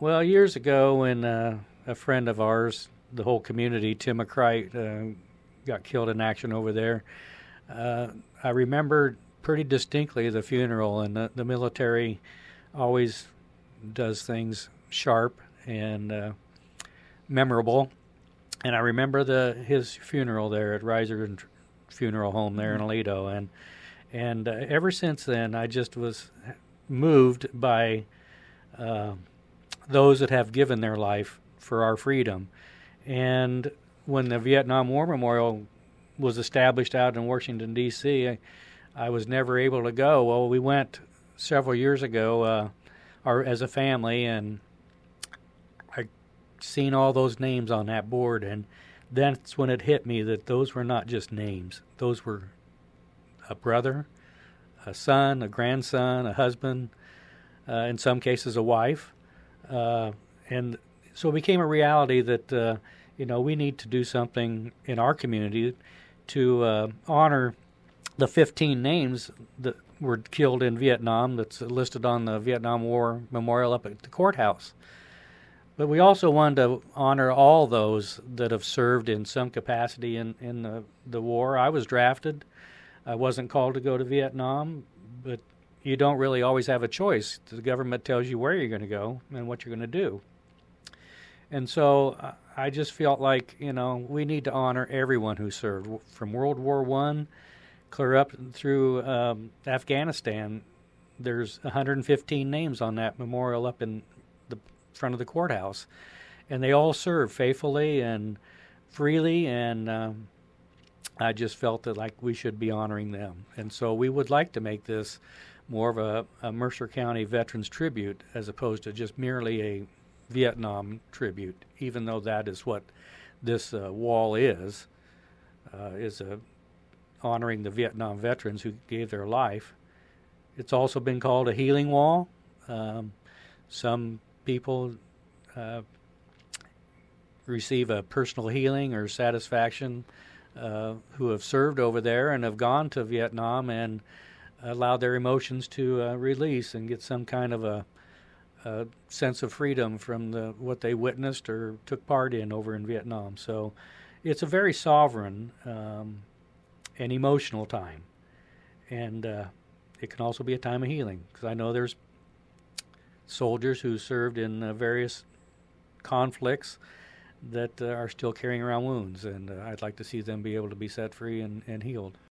Well, years ago when a friend of ours, the whole community, Tim McCrite, got killed in action over there, uh, I remember pretty distinctly the funeral, and the military always does things sharp and memorable. And I remember his funeral there at Reiser Funeral Home there in Aledo, and ever since then I just was moved by uh, those that have given their life for our freedom. And when the Vietnam War Memorial was established out in Washington D.C., I was never able to go. Well, we went several years ago, as a family, and I seen all those names on that board, and that's when it hit me that those were not just names. Those were a brother, a son, a grandson, a husband, in some cases a wife, and so it became a reality that we need to do something in our community to honor the 15 names that were killed in Vietnam that's listed on the Vietnam War Memorial up at the courthouse. But we also wanted to honor all those that have served in some capacity in the war. I was drafted. I wasn't called to go to Vietnam, but you don't really always have a choice. The government tells you where you're going to go and what you're going to do. And so I just felt like, we need to honor everyone who served from World War I clear up through Afghanistan. There's 115 names on that memorial up in the front of the courthouse, and they all served faithfully and freely, and I just felt that like we should be honoring them. And so we would like to make this more of a Mercer County Veterans Tribute as opposed to just merely a Vietnam tribute, even though that is what this wall is honoring the Vietnam veterans who gave their life. It's also been called a healing wall. Some people receive a personal healing or satisfaction who have served over there and have gone to Vietnam and allowed their emotions to release and get some kind of a sense of freedom from what they witnessed or took part in over in Vietnam. So it's a very sovereign and emotional time. And it can also be a time of healing, because I know there's soldiers who served in various conflicts that are still carrying around wounds, and I'd like to see them be able to be set free and healed.